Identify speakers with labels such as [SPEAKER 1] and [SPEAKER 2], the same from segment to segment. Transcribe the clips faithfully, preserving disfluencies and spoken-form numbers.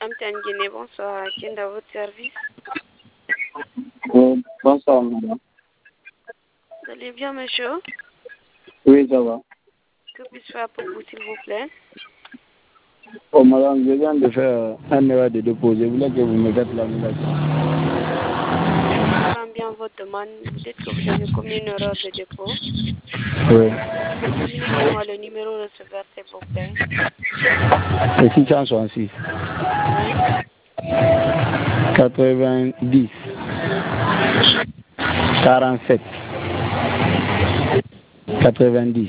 [SPEAKER 1] Amtian Guinée, bonsoir. Qui est dans votre service?
[SPEAKER 2] Euh, bonsoir, madame.
[SPEAKER 1] Vous allez bien, monsieur?
[SPEAKER 2] Oui, ça va.
[SPEAKER 1] Que puis-je faire pour vous, s'il vous plaît?
[SPEAKER 2] Oh, madame, je viens de faire un erreur de dépôt. Je voulais que vous me faites l'annulation.
[SPEAKER 1] Je comprends bien votre demande. Vous dites que vous avez commis une erreur de dépôt.
[SPEAKER 2] Oui.
[SPEAKER 1] Communiquez-moi le numéro receveur, s'il vous plaît.
[SPEAKER 2] C'est six cent soixante-six.
[SPEAKER 1] Oui.
[SPEAKER 2] quatre-vingt-dix.
[SPEAKER 1] Oui.
[SPEAKER 2] quarante-sept. quatre-vingt-dix.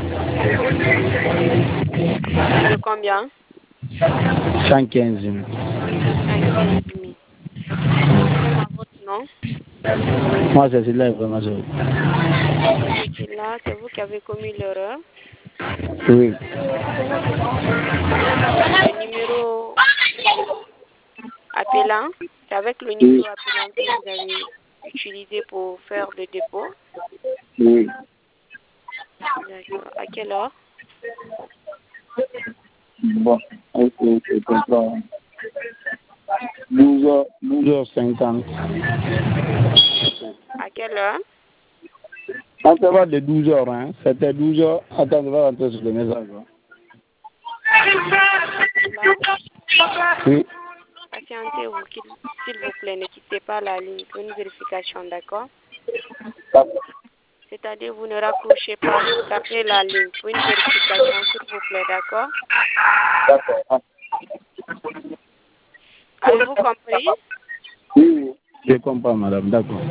[SPEAKER 1] De combien?
[SPEAKER 2] cent quinze mille.
[SPEAKER 1] cent quinze mille. Donnez-moi votre nom.
[SPEAKER 2] Moi, c'est celui-là, vraiment. Je...
[SPEAKER 1] Monsieur Killa, c'est vous qui avez commis l'erreur.
[SPEAKER 2] Oui.
[SPEAKER 1] Le numéro appelant, c'est avec le numéro appelant que vous avez utilisé pour faire le dépôt.
[SPEAKER 2] Oui.
[SPEAKER 1] D'accord. À quelle heure?
[SPEAKER 2] Bon, ok, je comprends. douze heures, douze heures cinquante.
[SPEAKER 1] À quelle heure?
[SPEAKER 2] Intervalle de douze heures, hein. C'était douze heures. Attends, je vais rentrer sur le message. Hein.
[SPEAKER 1] Là,
[SPEAKER 2] Oui.
[SPEAKER 1] patientez-vous, s'il vous plaît, ne quittez pas la ligne pour une vérification, d'accord? C'est-à-dire, vous ne raccrochez pas, vous gardez la ligne pour une vérification, s'il vous plaît, d'accord?
[SPEAKER 2] D'accord.
[SPEAKER 1] Avez-vous compris?
[SPEAKER 2] Oui, oui. Je comprends, madame. D'accord.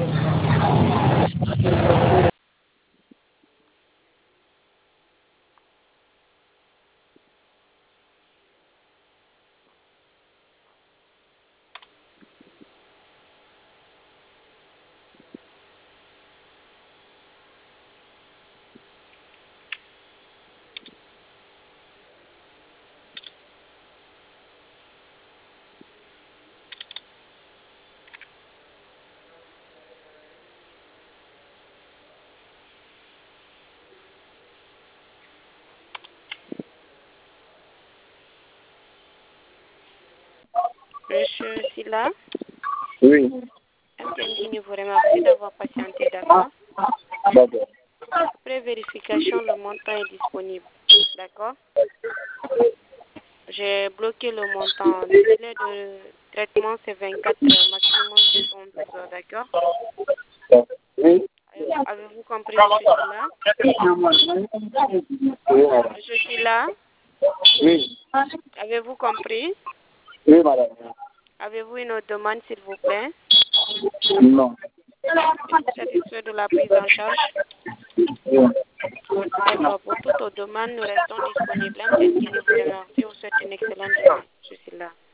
[SPEAKER 1] Monsieur Silla,
[SPEAKER 2] Oui.
[SPEAKER 1] Mtiangini vous remercie d'avoir patienté, d'accord?
[SPEAKER 2] D'accord.
[SPEAKER 1] Après vérification, le montant est disponible, d'accord? J'ai bloqué le montant. Le délai de traitement, c'est vingt-quatre heures, maximum soixante-douze heures, d'accord?
[SPEAKER 2] Oui.
[SPEAKER 1] Avez-vous compris, monsieur Silla? Monsieur Silla,
[SPEAKER 2] Oui.
[SPEAKER 1] avez-vous compris?
[SPEAKER 2] Oui, madame.
[SPEAKER 1] Avez-vous une autre demande, s'il vous plaît?
[SPEAKER 2] Non.
[SPEAKER 1] Êtes-vous satisfait de la prise en charge?
[SPEAKER 2] Oui.
[SPEAKER 1] D'accord. Pour toute autre demande, nous restons disponibles. Mtiangini vous remercie. Vous souhaite une excellente journée, monsieur Silla.